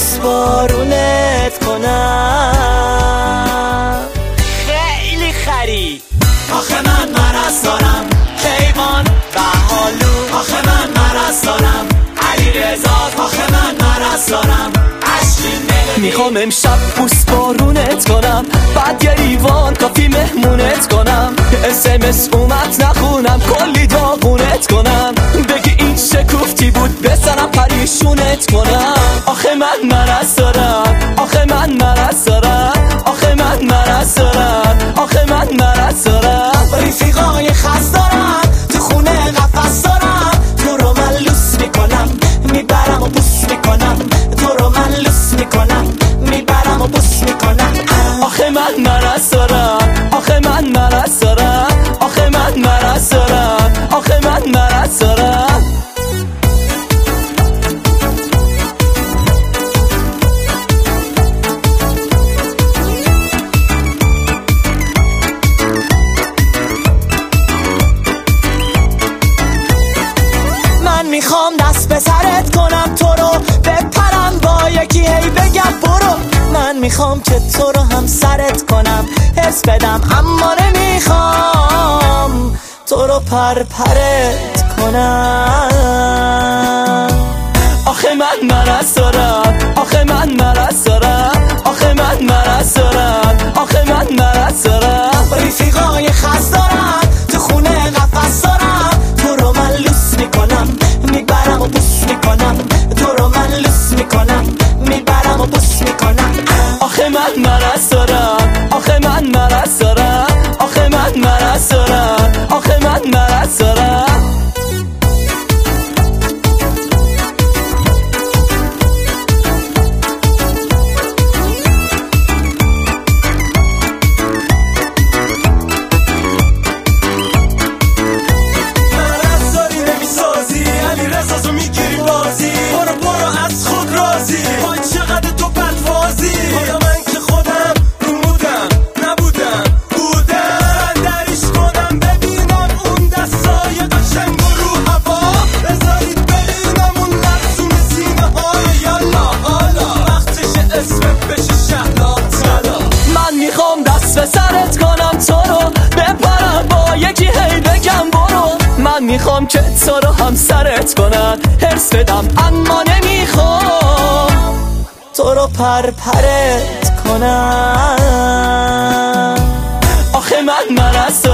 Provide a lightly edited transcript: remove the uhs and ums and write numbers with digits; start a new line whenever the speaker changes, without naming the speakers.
بوسبارونت کنم.
خیلی خری.
آخه من مرض دارم، کیوان بهالو. آخه من مرض دارم، علیرضا. آخه من مرض دارم، میخوام امشب بوسبارونت کنم، بعد یه لیوان کافی مهمونت کنم، SMS اومد نخونم، کلی داغونت کنم، بگی این شکوفتی بود بزنم پریشونت کنم. آخه من مرض دارم، آخه من مرض دارم، آخه من مرض دارم، آخه من مرض دارم. رفیقای خاص دارم، تو خونه قفس دارم، تو رو من لوس میکنم، میبرم و بوس میکنم، تو رو من لوس میکنم، میبرم و بوس میکنم. آخه من مرض دارم، آخه من مرض دارم، آخه من مرض دارم، آخه من مرض دارم. من میخوام دست به سرت کنم، تو رو بپرم با یکی هی بگم برو. من میخوام که تو رو هم سرت کنم، حس بدم اما نمیخوام تو رو پرپرت کنم. آخه من مرض دارم، آخه من مرض دارم، آخه من مرض دارم، آخه من مرض دارم. رفیقای خاص دارم، تو خونه قفس دارم، تو رو من لوس میکنم، میبرم و بوس میکنم، تو رو من لوس میکنم، میبرم و بوس میکنم. آخه من مرض دارم، آخه من مرض دارم، آخه من مرض دارم، آخه من مرض دارم. میخوام که تو رو هم سرت کنم، حرص بدم اما نمیخوام تو رو پرپرت کنم. آخه من مرض